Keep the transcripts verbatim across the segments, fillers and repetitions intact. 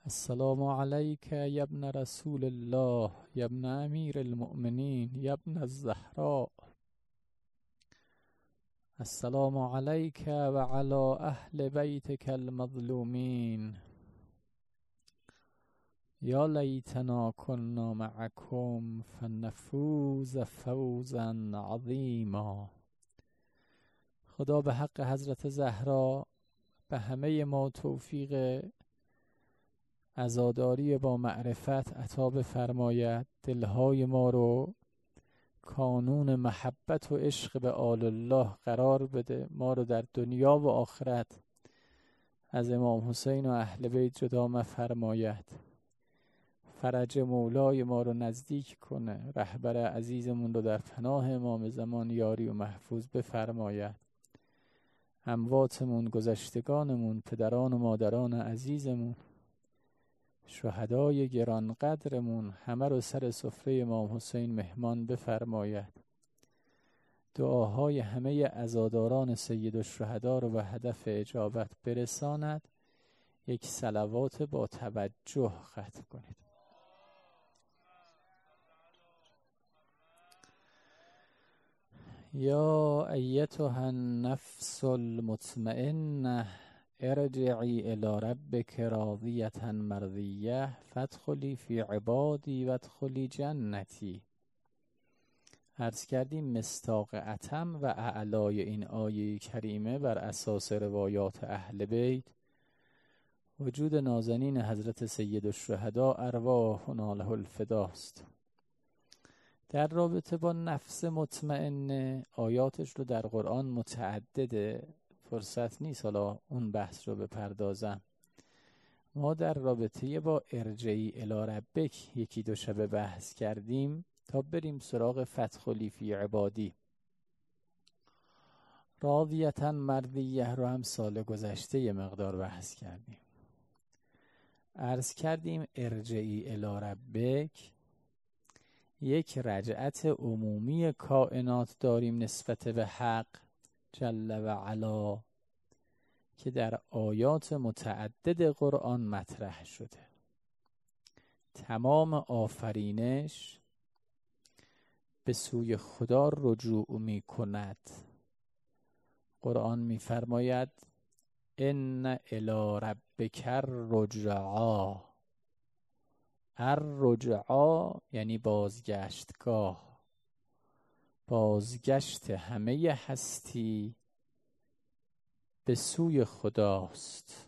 السلام عليك يا ابن رسول الله يا ابن امیر المؤمنین يا ابن الزهراء. السلام عليك وعلى اهل بيتك المظلومين. یا لیتنا كنا معكم فنفوز فوزا عظیما. خدا به حق حضرت زهرا به همه ما توفیق عزاداری با معرفت عطا بفرماید، دلهای ما رو کانون محبت و عشق به آل الله قرار بده، ما رو در دنیا و آخرت از امام حسین و اهل بیت جدا مفرماید، فرج مولای ما رو نزدیک کنه، رهبر عزیزمون رو در پناه امام زمان یاری و محفوظ بفرماید، امواتمون، گذشتگانمون، پدران و مادران عزیزمون، شهدای گرانقدرمون همه رو سر سفره امام حسین مهمان بفرماید. دعاهای همه عزاداران سید الشهدا رو به هدف اجابت برساند. یک صلوات با توجه ختم کنید. یا ایتها النفس المطمئنه ارجعی الی ربک راضیة مرضیه فادخلی فی عبادی وادخلی جنتی. عرض کردیم مصداق اتم و اعلای این آیه کریمه بر اساس روایات اهل بیت وجود نازنین حضرت سید الشهدا ارواحنا له الفداست. در رابطه با نفس مطمئنه آیاتش رو در قرآن متعدده، فرصت نیست حالا اون بحث رو بپردازم. ما در رابطه با ارجعی الی ربک یکی دو شب بحث کردیم تا بریم سراغ فادخلی فی عبادی. راضیة مرضیه رو هم سال گذشته یه مقدار بحث کردیم. عرض کردیم ارجعی الی ربک یک رجعت عمومی کائنات داریم نسبت به حق جل و علا که در آیات متعدد قرآن مطرح شده. تمام آفرینش به سوی خدا رجوع می کند. قرآن می فرماید ان الی ربک الرجعا. الرجعا یعنی بازگشتگاه، بازگشت همه هستی به سوی خداست.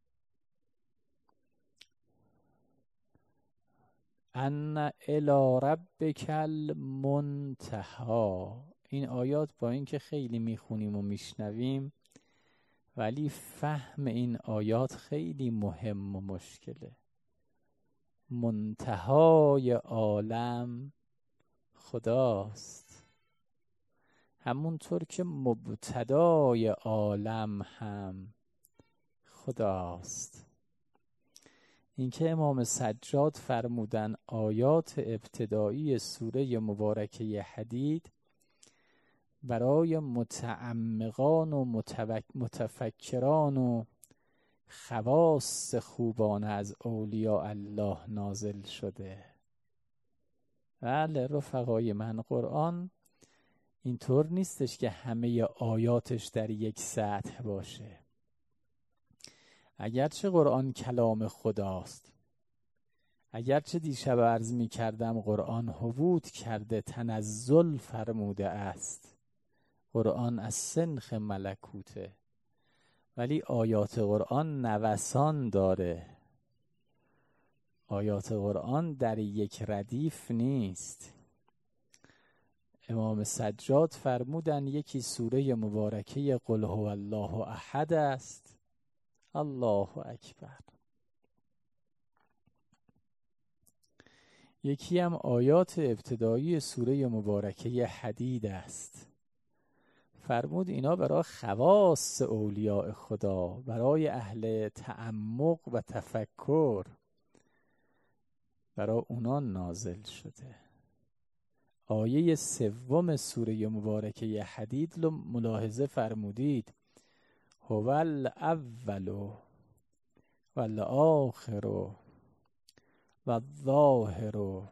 ان الی ربک المنتهی. این آیات با اینکه خیلی میخونیم و میشنویم ولی فهم این آیات خیلی مهم و مشکله. منتهای عالم خداست، همونطور که مبتدای عالم هم خداست. اینکه امام سجاد فرمودن آیات ابتدایی سوره مبارکه حدید برای متعمقان و متفکران و خواص خوبان از اولیاء الله نازل شده. بله رفقای من، قرآن اینطور نیستش که همه آیاتش در یک سطح باشه. اگرچه قرآن کلام خداست، اگرچه دیشب عرض می کردم قرآن حبوط کرده، تنزل فرموده است، قرآن از سنخ ملکوته، ولی آیات قرآن نوسان داره. آیات قرآن در یک ردیف نیست. امام سجاد فرمودن یکی سوره مبارکه قل هو الله احد است، الله اکبر. یکی هم آیات ابتدایی سوره مبارکه حدید است. فرمود اینا برای خواص اولیاء خدا، برای اهل تعمق و تفکر، برای اونا نازل شده. آیه سوم سوره مبارکه حدید رو ملاحظه فرمودید، هو الاول والآخر و الظاهر و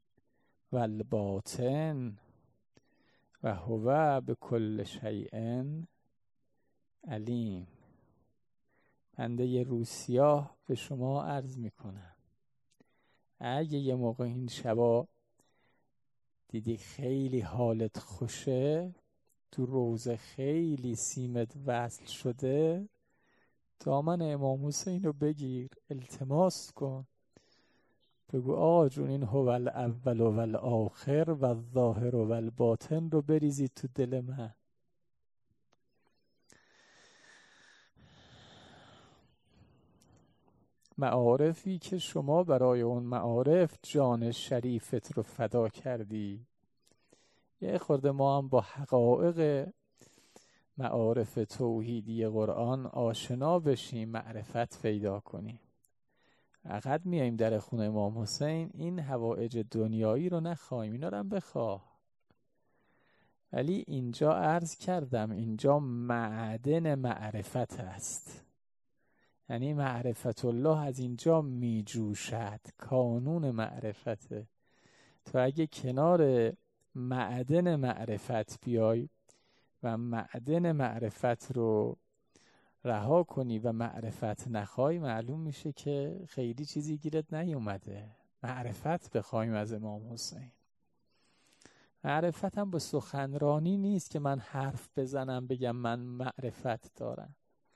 الباطن و هو بكل شیء علیم. بنده یه روسیاه به شما عرض میکنم، اگه یه موقع این شبا دیدی خیلی حالت خوشه، تو روزه خیلی سیمت وصل شده، دامن امام حسین رو بگیر، التماس کن، بگو آقا جون این هو الاول و الاخر و الظاهر و الباطن رو بریزید تو دل من. معارفی که شما برای اون معارف جان شریفت رو فدا کردی، یه خورده ما هم با حقایق معارف توحیدی قرآن آشنا بشیم، معرفت پیدا کنیم. فقط میایم در خونه امام حسین این حوائج دنیایی رو نخواهیم، اینا رو هم بخواه، ولی اینجا عرض کردم اینجا معدن معرفت است، یعنی معرفت الله از اینجا می جوشد، کانون معرفته. تو اگه کنار معدن معرفت بیای و معدن معرفت رو رها کنی و معرفت نخوای، معلوم میشه که خیلی چیزی گیرت نیومده. معرفت بخوایم از امام حسین. معرفت هم به سخنرانی نیست که من حرف بزنم بگم من معرفت دارم.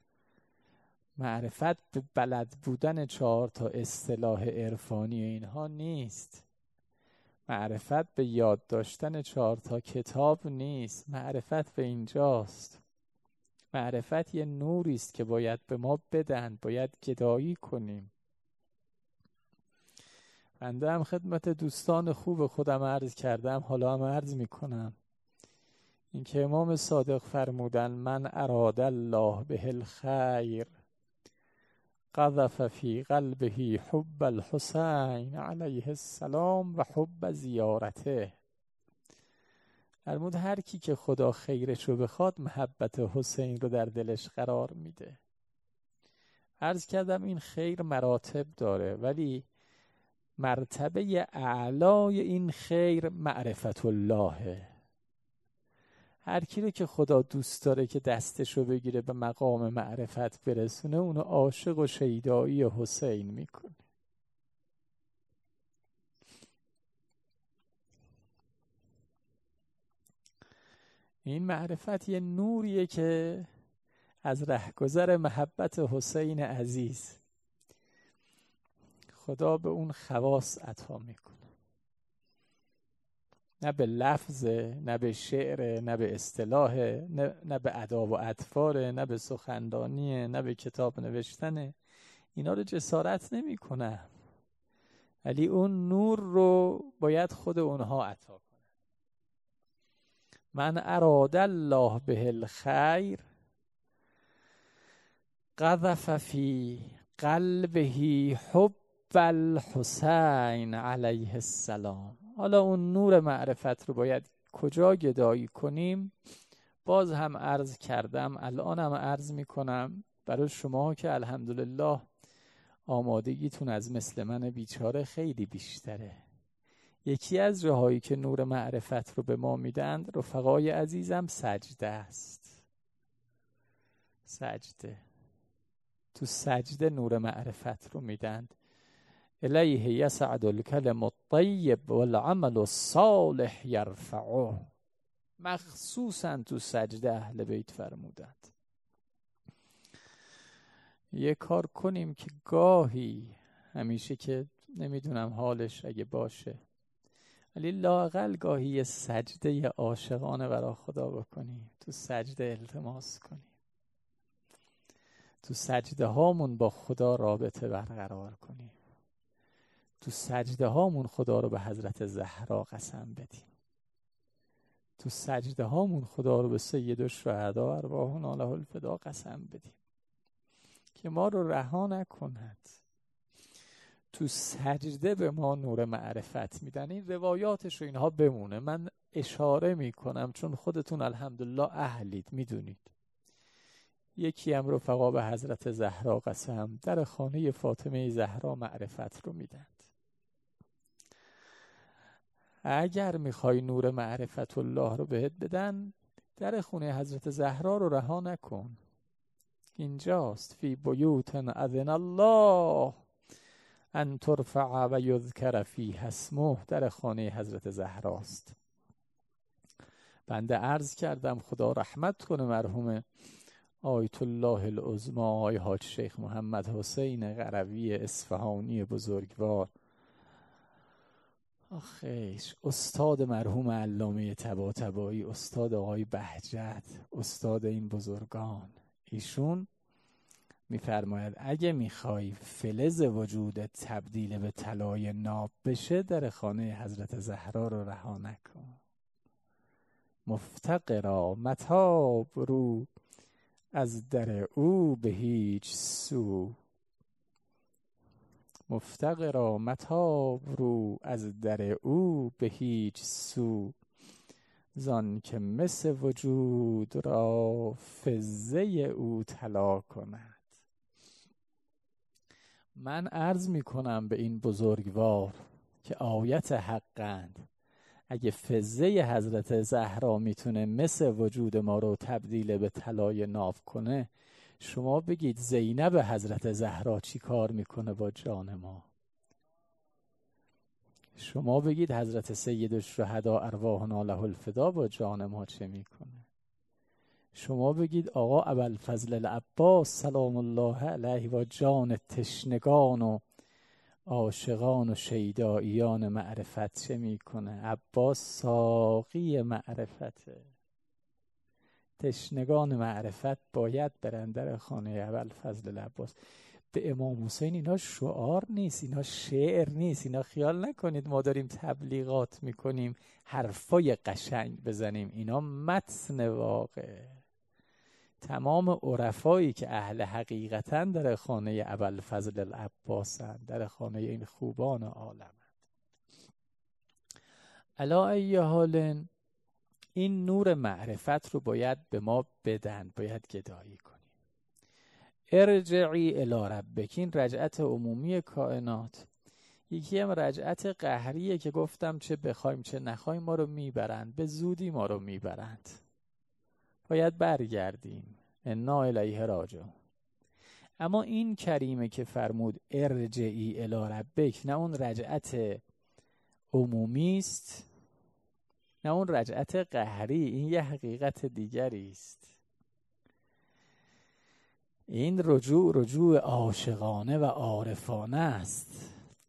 معرفت به بلد بودن چهار تا اصطلاح عرفانی اینها نیست. معرفت به یاد داشتن چهار تا کتاب نیست. معرفت به اینجاست. معرفت یه نوری است که باید به ما بدن، باید گدایی کنیم. بنده هم خدمت دوستان خوب خودم عرض کردم، حالا هم عرض میکنم، این که امام صادق فرمودن من اراد الله به الخیر قذف فی قلبه حب الحسین علیه السلام و حب زیارته. فرمود هر کی که خدا خیرشو بخواد محبت حسین رو در دلش قرار میده. عرض کردم این خیر مراتب داره، ولی مرتبه اعلای این خیر معرفت اللهه. هر کی رو که خدا دوست داره که دستشو بگیره به مقام معرفت برسونه، اونو عاشق و شیدایی حسین میکنه. این معرفت یه نوریه که از رهگذر محبت حسین عزیز خدا به اون خواص عطا میکنه. نه به لفظه، نه به شعر، نه به اصطلاحه، نه, نه به ادا و اطفاره، نه به سخنرانیه، نه به کتاب نوشتنه. اینا رو جسارت نمی کنم، ولی اون نور رو باید خود اونها عطا کنه. من اراد الله به الخیر قذف فی قلبه حب الحسین علیه السلام. حالا اون نور معرفت رو باید کجا گدایی کنیم؟ باز هم عرض کردم، الان هم عرض میکنم برای شما که الحمدلله آمادگیتون از مثل من بیچاره خیلی بیشتره. یکی از جاهایی که نور معرفت رو به ما میدند رفقای عزیزم سجده است. سجده، تو سجده نور معرفت رو میدند. الیه یصعد الکلم الطیب والعمل الصالح یرفعه. مخصوصا تو سجده اهل بیت فرمودند یه کار کنیم که گاهی، همیشه که نمیدونم حالش اگه باشه، ولی لااقل گاهی یه سجده عاشقانه برای خدا بکنیم، تو سجده التماس کنیم، تو سجده هامون با خدا رابطه برقرار کنیم، تو سجده هامون خدا رو به حضرت زهرا قسم بدیم، تو سجده هامون خدا رو به سید الشهدا ارواحنا له الفدا قسم بدیم که ما رو رها نکند. تو سجده به ما نور معرفت میدن. این روایاتش رو اینها بمونه، من اشاره میکنم چون خودتون الحمدلله اهلید، میدونید. یکی هم رفقا به حضرت زهرا قسم در خانه فاطمه زهرا معرفت رو میدند. اگر میخوای نور معرفت الله رو بهت بدن، در خونه حضرت زهرا رو رها نکن. اینجاست فی بیوت اذن الله ان ترفع و یذکر فیها اسمه، در خانه حضرت زهراست. بنده عرض کردم خدا رحمت کنه مرحوم آیت الله العظمی آقای حاج شیخ محمد حسین قروی اصفهانی بزرگوار، آخیش استاد مرحوم علامه طباطبایی، استاد آقای بهجت، استاد این بزرگان، ایشون میفرماید اگه میخوای فلز وجودت تبدیل به طلای ناب بشه، در خانه حضرت زهرا رو رها نکن. مفتقرا متاب رو از در او به هیچ سو، مفتقرا متاب رو از در او به هیچ سو، زان که مس وجود را فزه او طلا کند. من عرض می کنم به این بزرگوار که آیت حقند، اگه فزه حضرت زهرا میتونه مس وجود ما رو تبدیل به طلای ناب کنه، شما بگید زینب حضرت زهرا چی کار میکنه با جان ما؟ شما بگید حضرت سید الشهدا ارواحنا له الفدا با جان ما چه میکنه؟ شما بگید آقا ابوالفضل العباس سلام الله علیه با جان تشنگان و عاشقان و شیداییان معرفت چه میکنه؟ عباس ساقی معرفته. تشنگان معرفت باید برن در خانه ابوالفضل العباس. به امام حسین اینا شعار نیست، اینا شعر نیست، اینا خیال نکنید ما داریم تبلیغات میکنیم حرفای قشنگ بزنیم، اینا متن واقع. تمام عرفایی که اهل حقیقتن در خانه ابوالفضل العباسن، در خانه این خوبان عالمن. علا ای حال این نور معرفت رو باید به ما بدن، باید گدایی کنیم. ارجعی الی ربک، این رجعت عمومی کائنات. یکی هم رجعت قهریه که گفتم چه بخوایم چه نخوایم ما رو میبرند، به زودی ما رو میبرند، باید برگردیم. انا الیه راجعون. اما این کریمه که فرمود ارجعی الی ربک، نه اون رجعت عمومی است نه اون رجعت قهری، این یه حقیقت دیگری است. این رجوع رجوع عاشقانه و عارفانه است.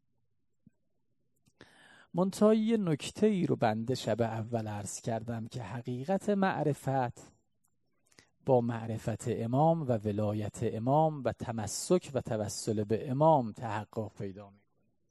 منتها یه نکته ای رو بنده شب اول عرض کردم که حقیقت معرفت با معرفت امام و ولایت امام و تمسک و توسل به امام تحقق پیدا میکنه.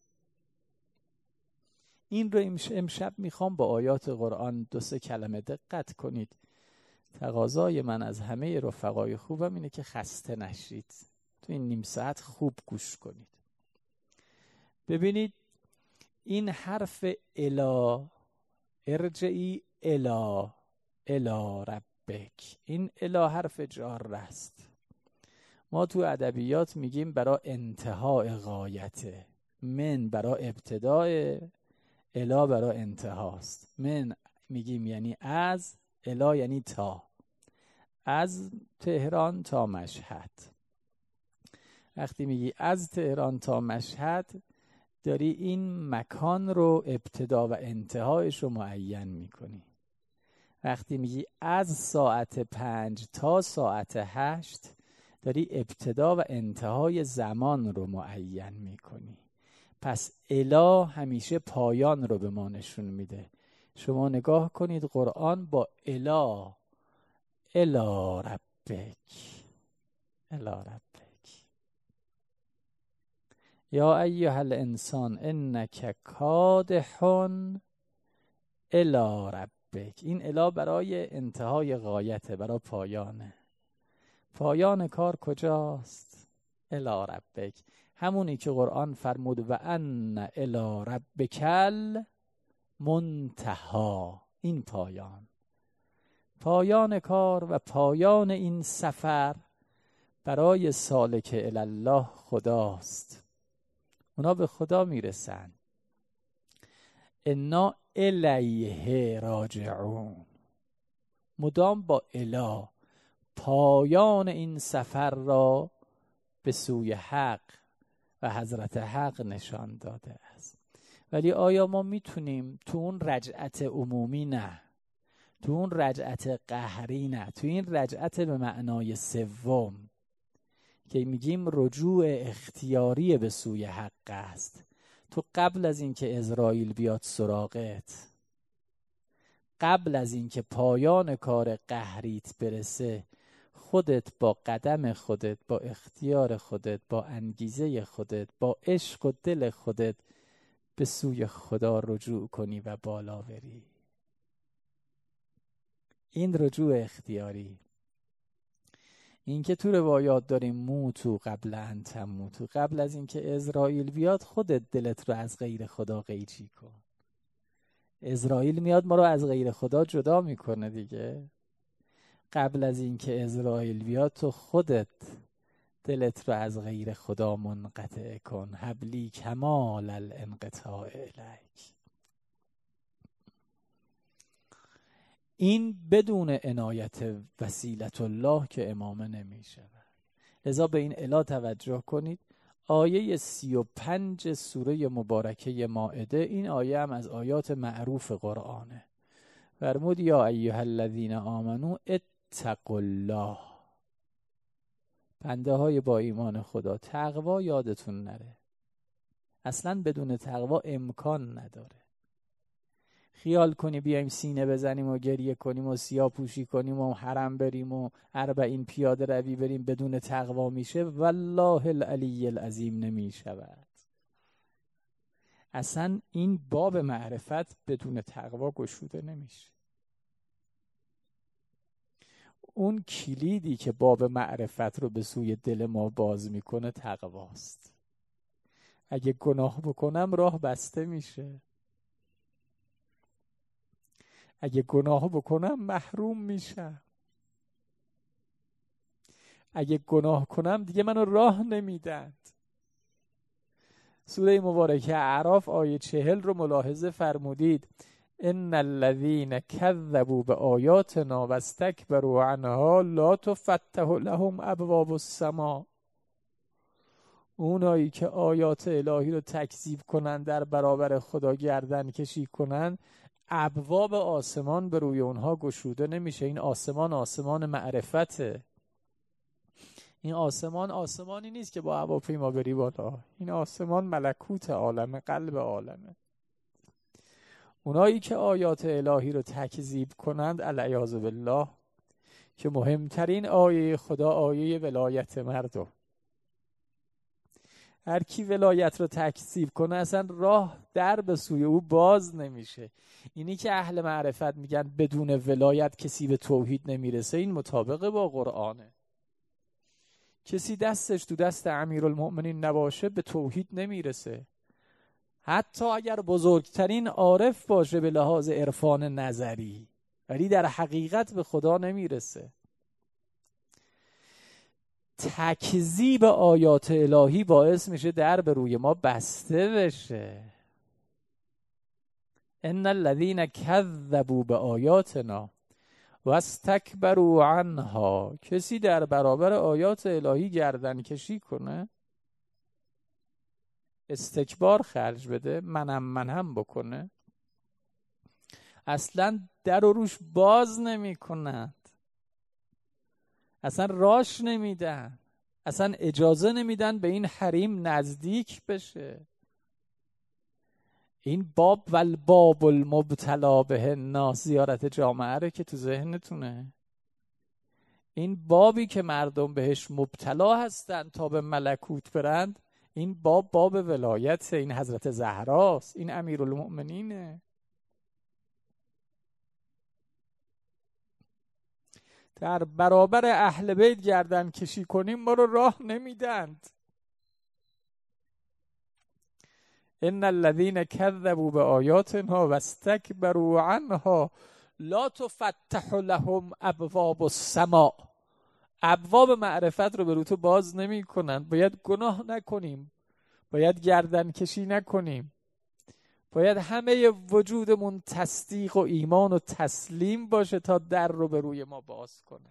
این رو امشب میخوام با آیات قرآن دو سه کلمه دقت کنید. تقاضای من از همه رفقای خوبم اینه که خسته نشید، تو این نیم ساعت خوب گوش کنید. ببینید این حرف الا، ارجعی الا، الا ربک، این الا حرف جار است. ما تو ادبیات میگیم برای انتهای غایته، من برای ابتدای، الا برای انتهاست. من میگیم یعنی از، الا یعنی تا، از تهران تا مشهد. وقتی میگی از تهران تا مشهد، داری این مکان رو ابتدا و انتهایش رو معین میکنی. وقتی میگی از ساعت پنج تا ساعت هشت، داری ابتدا و انتهای زمان رو معین میکنی. پس الا همیشه پایان رو به ما نشون میده. شما نگاه کنید قرآن با الا، الا ربک، الا ربک، یا ایها الانسان انک کادح الی ربک. این الا برای انتهای غایته، برای پایانه. پایان کار کجاست؟ الی ربک، همونی که قرآن فرمود و ان الی ربک المنتهی. این پایان، پایان کار و پایان این سفر برای سالک الله خداست. اونا به خدا میرسن. انا الیه راجعون. مدام با اله پایان این سفر را به سوی حق و حضرت حق نشان داده است. ولی آیا ما میتونیم تو اون رجعت عمومی نه، تو اون رجعت قهری نه، تو این رجعت به معنای سوم که میگیم رجوع اختیاری به سوی حق است، تو قبل از اینکه عزراییل بیاد سراغت، قبل از اینکه پایان کار قهریت برسه، خودت با قدم خودت، با اختیار خودت، با انگیزه خودت، با عشق و دل خودت به سوی خدا رجوع کنی و بالا بری. این رجوع اختیاری، این که تو روایات داریم موتو قبل ان تموتو، قبل از اینکه عزراییل بیاد خودت دلت رو از غیر خدا قیچی کن. عزراییل میاد ما رو از غیر خدا جدا میکنه دیگه. قبل از اینکه عزراییل بیاد تو خودت دلت رو از غیر خدا منقطع کن. حبلی کمال الانقطاع الیک. این بدون عنایت وسیلت الله که امامه نمی شود. لذا به این الا توجه کنید. آیه سی و پنج سوره مبارکه مائده، این آیه هم از آیات معروف قرآنه. فرمود یا ایها الذین آمنو اتقوا الله. بنده های با ایمان خدا، تقوا یادتون نره. اصلا بدون تقوا امکان نداره. خیال کنی بیایم سینه بزنیم و گریه کنیم و سیاه پوشی کنیم و حرم بریم و اربعین پیاده روی بریم بدون تقوا میشه؟ والله العلی العظیم نمی شود. اصلا این باب معرفت بدون تقوا گشوده نمیشه. اون کلیدی که باب معرفت رو به سوی دل ما باز میکنه تقواست. اگه گناه بکنم راه بسته میشه. اگه گناه بکنم محروم میشم. اگه گناه کنم دیگه منو راه نمیدند. سوره مبارکه اعراف آیه چهل رو ملاحظه فرمودید. ان الذين كذبوا بآیاتنا واستكبروا عنها لا تفتح لهم ابواب السماء. اونایی که آیات الهی رو تکذیب کنن، در برابر خدا گردن کشی کنن، ابواب آسمان به روی اونها گشوده نمیشه. این آسمان آسمان معرفته. این آسمان آسمانی نیست که با هواپیما بری بالا. این آسمان ملکوت عالمه، قلب عالمه. اونایی که آیات الهی رو تکذیب کنند العیاذ بالله، که مهمترین آیه خدا آیه ولایت مردم. هر کی ولایت رو تکذیب کنه اصلا راه در به سوی او باز نمیشه. اینی که اهل معرفت میگن بدون ولایت کسی به توحید نمیرسه، این مطابق با قرآنه. کسی دستش تو دست امیرالمؤمنین نباشه به توحید نمیرسه. حتی اگر بزرگترین عارف باشه به لحاظ عرفان نظری، ولی در حقیقت به خدا نمیرسه. تکذیب آیات الهی باعث میشه در به روی ما بسته بشه. ان الذين كذبوا بآیاتنا واستكبروا عنها. کسی در برابر آیات الهی گردن کشی کنه، استکبار خرج بده، منم منم بکنه، اصلا در رو روش باز نمی کنند، اصلا راش نمیدن، اصلا اجازه نمیدن به این حریم نزدیک بشه. این باب والباب المبتلا به الناس، زیارت جامعه رو که تو ذهنتونه، این بابی که مردم بهش مبتلا هستن تا به ملکوت برند، این باب باب ولایت، این حضرت زهراست، این امیرالمؤمنینه. در برابر اهل بیت گردن کشی کنیم ما رو راه نمیدند. ان الذين كذبوا بآیاتنا واستكبروا عنها لا تفتح لهم ابواب السماء. ابواب معرفت رو به رو تو باز نمی کنن. باید گناه نکنیم، باید گردن کشی نکنیم، باید همه وجودمون تصدیق و ایمان و تسلیم باشه تا در رو به روی ما باز کنه.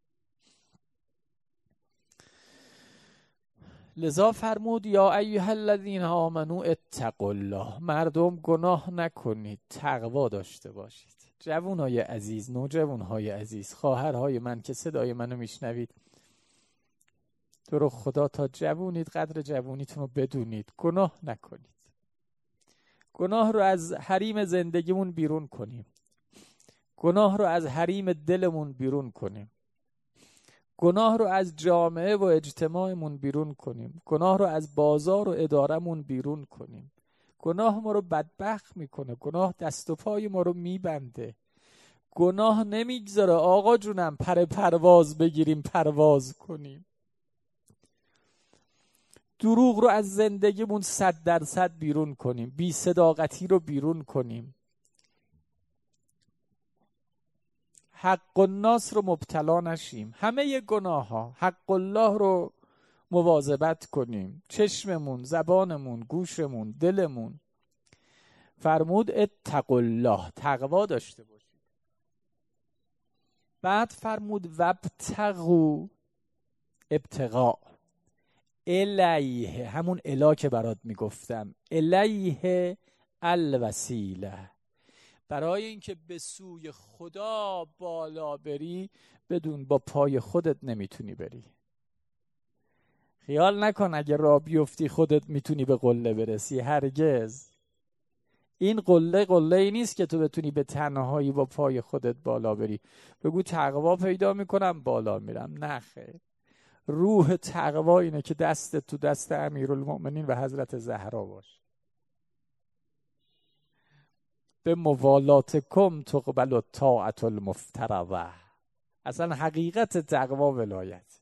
لذا فرمود یا ایها الذین آمنوا اتقوا الله، مردم گناه نکنید، تقوا داشته باشید. جوانهای عزیز، نوجوانهای عزیز، خواهرهای من که صدای منو میشنوید، تو رو خدا تا جوونید قدر جوونیتون رو بدونید، گناه نکنید. گناه رو از حریم زندگیمون بیرون کنیم، گناه رو از حریم دلمون بیرون کنیم، گناه رو از جامعه و اجتماعمون بیرون کنیم، گناه رو از بازار و ادارمون بیرون کنیم. گناه ما رو بدبخت میکنه، گناه دست و پای ما رو میبنده، گناه نمیگذاره آقا جونم پر پرواز بگیریم پرواز کنیم. دروغ رو از زندگیمون صد درصد بیرون کنیم، بی صداقتی رو بیرون کنیم، حق الناس رو مبتلا نشیم، همه گناه ها حق الله رو مواظبت کنیم، چشممون، زبانمون، گوشمون، دلمون. فرمود اتقوا الله، تقوا داشته باشید. بعد فرمود وابتغوا، ابتغاء الیه، همون الا که برات میگفتم، الیه الوسیله، برای اینکه به سوی خدا بالا بری بدون با پای خودت نمیتونی بری. خیال نکن اگه راه بیفتی خودت میتونی به قله برسی، هرگز. این قله قله ای نیست که تو بتونی به تنهایی با پای خودت بالا بری. بگو تقوا پیدا میکنم بالا میرم، نه خیر. روح تقوا اینه که دست تو دست امیرالمؤمنین و حضرت زهرا باشه. به موالاتکم تقبل الطاعة المفترضه. اصلا حقیقت تقوا ولایت.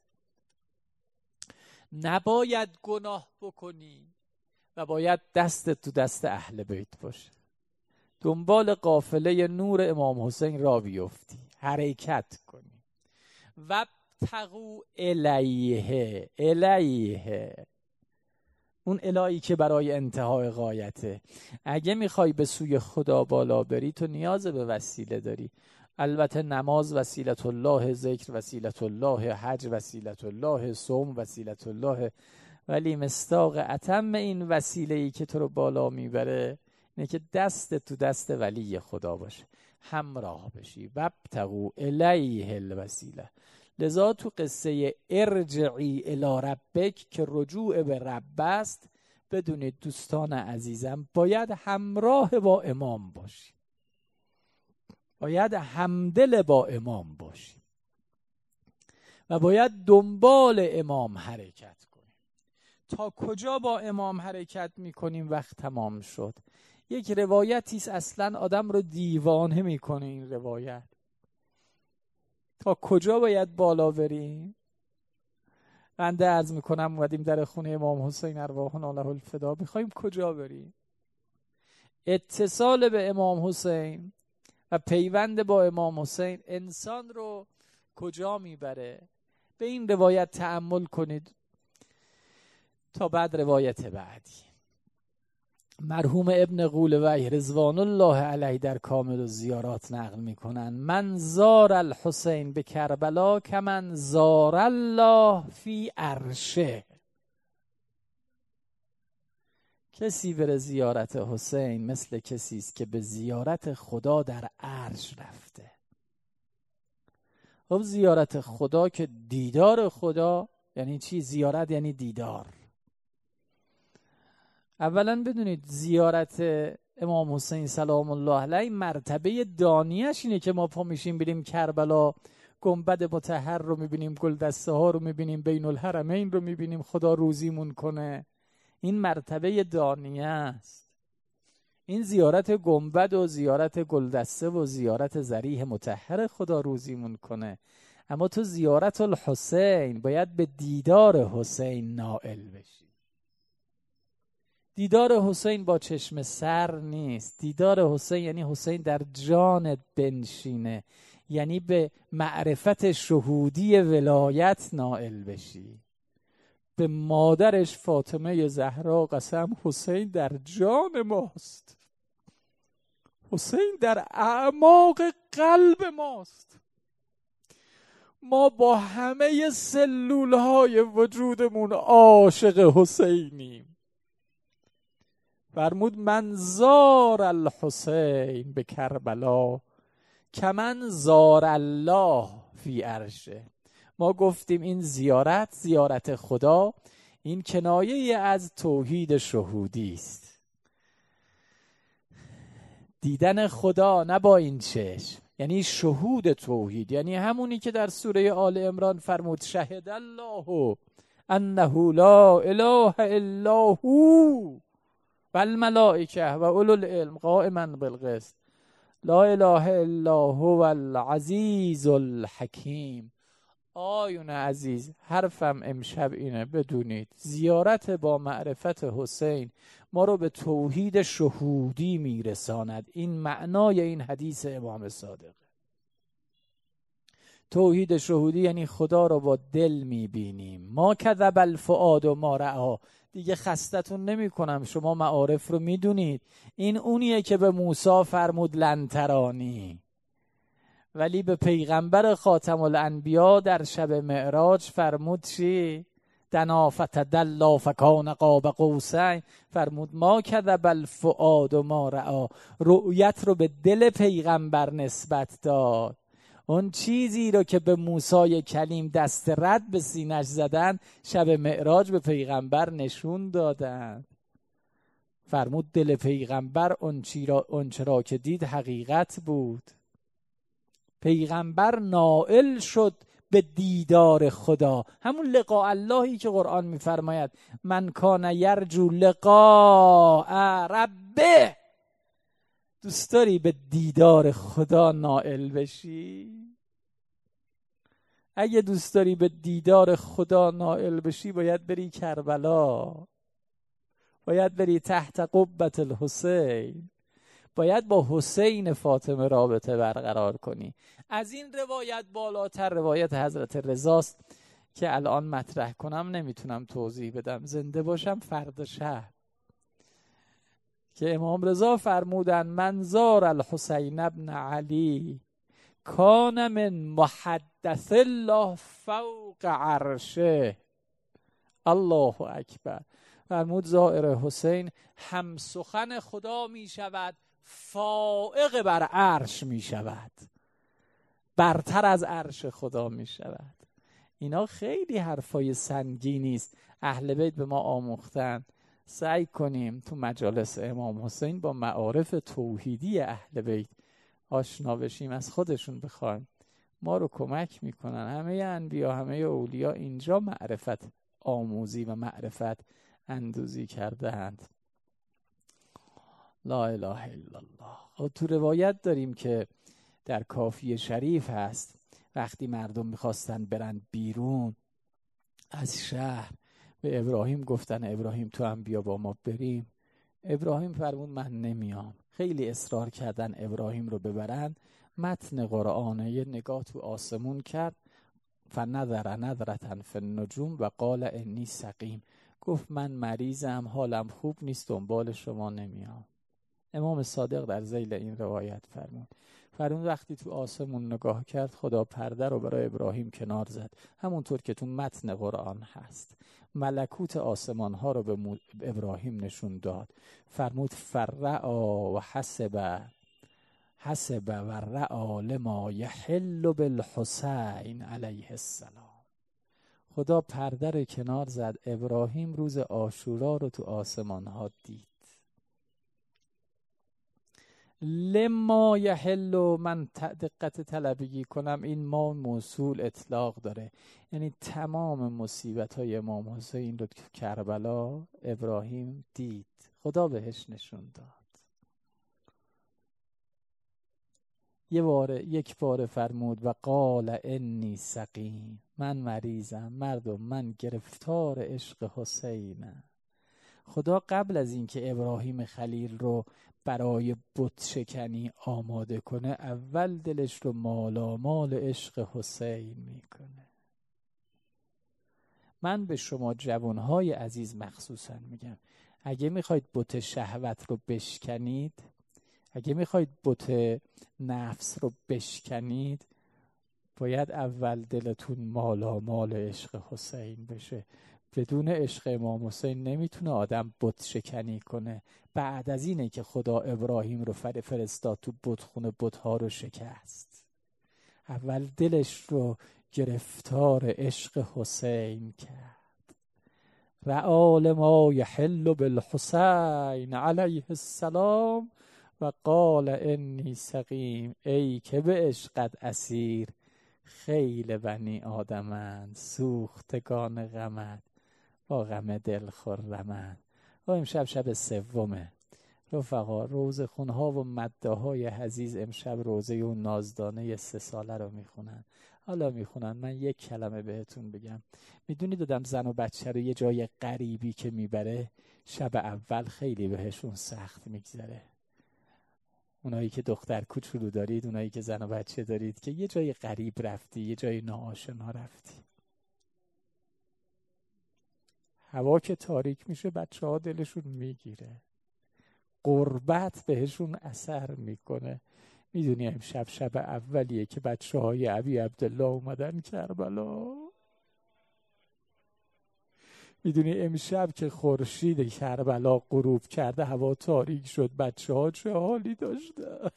نباید گناه بکنی و باید دست تو دست اهل بیت باشه. دنبال قافله نور امام حسین را بیفتی، حرکت کنی. وابتغوا الیه، الیه اون الهی که برای انتهای غایته. اگه میخوای به سوی خدا بالا بری تو نیاز به وسیله داری. البته نماز وسیلت الله، ذکر وسیلت الله، حج وسیلت الله، صوم وسیلت الله، ولی مصداق اتم این وسیله‌ای که تو رو بالا میبره اینه که دست تو دست ولی خدا باشه، همراه بشی. وابتغوا الیه الوسیله. لذا تو قصه ارجعی الی ربک که رجوع به رب است، بدونید دوستان عزیزم باید همراه با امام باشی، باید همدل با امام باشی و باید دنبال امام حرکت کنیم. تا کجا با امام حرکت میکنیم وقت تمام شد. یک روایتی است اصلا آدم رو دیوانه میکنه این روایت. تا کجا باید بالا بریم؟ بنده عرض میکنم اومدیم در خونه امام حسین ارواحنا له الفدا، میخوایم کجا بریم؟ اتصال به امام حسین و پیوند با امام حسین انسان رو کجا میبره؟ به این روایت تأمل کنید تا بعد روایت بعدی. مرحوم ابن قولویه رضوان الله علیه در کامل الزیارات نقل میکنن من زار الحسین به کربلا کمن زار الله فی عرشه. کسی بره زیارت حسین مثل کسی است که به زیارت خدا در عرش رفته. خب زیارت خدا که دیدار خدا یعنی چی؟ زیارت یعنی دیدار. اولا بدونید زیارت امام حسین سلام الله علیه مرتبه دانیش اینه که ما پا میشیم بریم کربلا، گنبد مطهر رو میبینیم، گلدسته ها رو میبینیم، بین الحرمین رو میبینیم، خدا روزیمون کنه. این مرتبه دانیه است. این زیارت گنبد و زیارت گلدسته و زیارت ذریح مطهر خدا روزیمون کنه. اما تو زیارت الحسین باید به دیدار حسین نائل بشی. دیدار حسین با چشم سر نیست. دیدار حسین یعنی حسین در جانت بنشینه، یعنی به معرفت شهودی ولایت نائل بشی. به مادرش فاطمه زهرا قسم حسین در جان ماست. حسین در اعماق قلب ماست. ما با همه سلولهای وجودمون عاشق حسینیم. فرمود من زار الحسین به کربلا کمن زار الله فی عرشه. ما گفتیم این زیارت، زیارت خدا، این کنایه از توحید شهودی است. دیدن خدا نه با این چشم، یعنی شهود توحید، یعنی همونی که در سوره آل عمران فرمود شهد الله انه لا اله الا هو والملائکه و اولو العلم قائما بالقسط لا اله الا هو العزیز الحکیم. آیون عزیز، حرفم امشب اینه بدونید زیارت با معرفت حسین ما رو به توحید شهودی میرساند. این معنای این حدیث امام صادق. توحید شهودی یعنی خدا رو با دل میبینیم. ما کذب الفؤاد و ما رأی. دیگه خستتون نمی کنم، شما معارف رو میدونید. این اونیه که به موسی فرمود لن ترانی، ولی به پیغمبر خاتم الانبیا در شب معراج فرمود چی؟ دنا فتدلا فکان قاب قوسین. فرمود ما کذب الفؤاد و ما رأی. رؤیت رو به دل پیغمبر نسبت داد. اون چیزی رو که به موسی کلیم دست رد به سینش زدن، شب معراج به پیغمبر نشون دادن. فرمود دل پیغمبر اون چرا که دید حقیقت بود. پیغمبر نائل شد به دیدار خدا، همون لقاء اللهی که قرآن میفرماید من کان یرجو لقاء ربه. دوست داری به دیدار خدا نائل بشی؟ اگه دوست داری به دیدار خدا نائل بشی باید بری کربلا، باید بری تحت قبة الحسین، باید با حسین فاطمه رابطه برقرار کنی. از این روایت بالاتر روایت حضرت رضاست که الان مطرح کنم نمیتونم توضیح بدم، زنده باشم فردا شب، که امام رضا فرمودن من زار الحسین ابن علی کان من محدث الله فوق عرشه. الله اکبر. فرمود زائر حسین هم سخن خدا می شود، فائق بر عرش می شود، برتر از عرش خدا می شود. اینا خیلی حرفای سنگینی است. اهل بیت به ما آموختن سعی کنیم تو مجالس امام حسین با معارف توحیدی اهل بیت آشنا بشیم، از خودشون بخوایم، ما رو کمک میکنن. همه انبیا، همه اولیا اینجا معرفت آموزی و معرفت اندوزی کردند. لا اله الا الله. تو روایت داریم که در کافی شریف هست وقتی مردم میخواستن برن بیرون از شهر به ابراهیم گفتن ابراهیم تو هم بیا با ما بریم. ابراهیم فرمود من نمیام. خیلی اصرار کردن ابراهیم رو ببرن. متن قرآنه یه نگاه تو آسمون کرد، فنظر نظرة فی النجوم و قال انی سقیم. گفت من مریضم، حالم خوب نیست، دنبال شما نمیام. امام صادق در ذیل این روایت فرمود فرمود وقتی تو آسمون نگاه کرد خدا پرده رو برای ابراهیم کنار زد، همونطور که تو متن قرآن هست. ملکوت آسمان ها رو به مو... ابراهیم نشون داد. فرمود فرعا و حسب حسب و رعا لما یحل بالحسین علیه السلام. خدا پرده رو کنار زد، ابراهیم روز عاشورا رو تو آسمان ها دید. لما یحل، من دقت طلبگی کنم این ما موصول اطلاق داره، یعنی تمام مصیبت های امام حسین رو تو کربلا ابراهیم دید، خدا بهش نشون داد. یه بار یک بار فرمود و قال انی سقیم، من مریضم مردم، من گرفتار عشق حسینم. خدا قبل از اینکه ابراهیم خلیل رو برای بت شکنی آماده کنه اول دلش رو مالامال عشق حسین میکنه. من به شما جوانهای عزیز مخصوصا میگم اگه میخواید بت شهوت رو بشکنید، اگه میخواید بت نفس رو بشکنید باید اول دلتون مالا مال عشق حسین بشه. بدون عشق امام حسین نمیتونه آدم بت شکنی کنه. بعد از اینه که خدا ابراهیم رو فرستاد تو بتخونه بت‌ها رو شکست. اول دلش رو گرفتار عشق حسین کرد. رعال ما یحل بالحسین علیه السلام و قال انی سقیم. ای که به عشقت اسیر، خیل بنی آدمند سوختگان غمت با غم دل خرمند. و امشب شب سومه رفقا، روزه خونها و مده های حزیز امشب روزه اون نازدانه سه ساله رو میخونن. حالا میخونن، من یک کلمه بهتون بگم. میدونید دادم زن و بچه رو یه جای غریبی که میبره شب اول خیلی بهشون سخت میگذره. اونایی که دختر کوچولو دارید، اونایی که زن و بچه دارید، که یه جای غریب رفتی، یه جای ناآشنا رفتی، هوا که تاریک میشه بچه ها دلشون میگیره، غربت بهشون اثر میکنه. میدونی امشب شب اولیه که بچه های ابی عبدالله اومدن کربلا. میدونی امشب که خورشید کربلا غروب کرده، هوا تاریک شد، بچه ها چه حالی داشتن.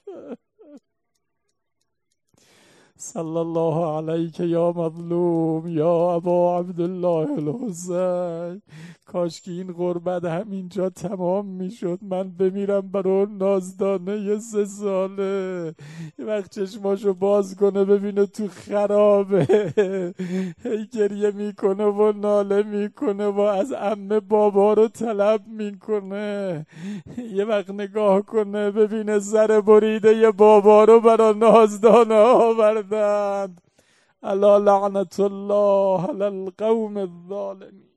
صلی الله علیک یا مظلوم یا ابا عبدالله الحسین. کاش که این غربت همینجا تمام میشد، من بمیرم برای اون نازدانه سه ساله. یه وقت چشماشو باز کنه ببینه تو خرابه، هی گریه میکنه و ناله میکنه و از عمه بابا رو طلب میکنه. یه وقت نگاه کنه ببینه سر بریده یه بابا رو برا نازدانه آوردند. الا لعنت الله علی القوم الظالمین.